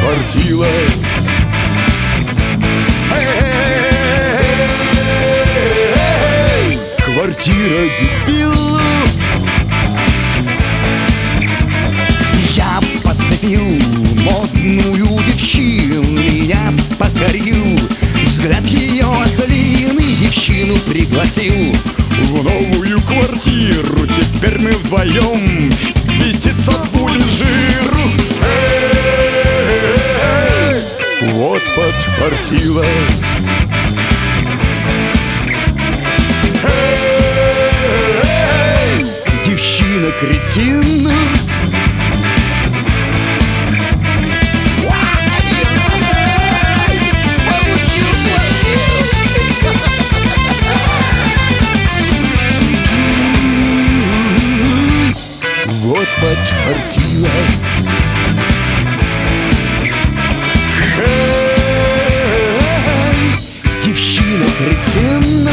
подфартило. Квартира дебила. Я подцепил модную девчину, меня покорил взгляд ее ослиный, девчину пригласил В новую квартиру теперь мы вдвоем беситься будем с жиру. Вот подфартило. девчина кретина. Вот подфартило. Девчина кретина.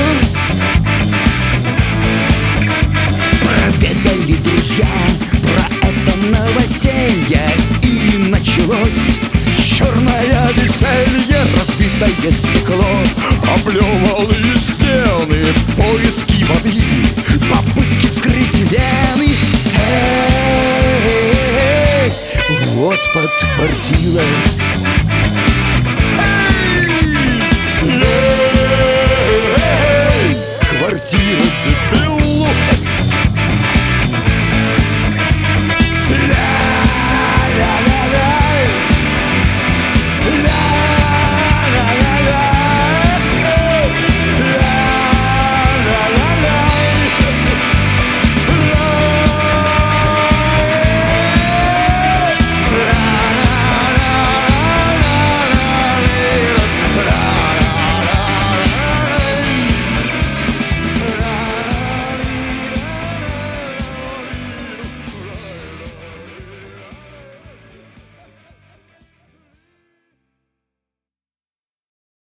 Проведали друзья про это новоселье, и началось черное веселье. Разбитое стекло, Облеванные стены, поиски воды, попытки вскрыть вены. Вот подфартило.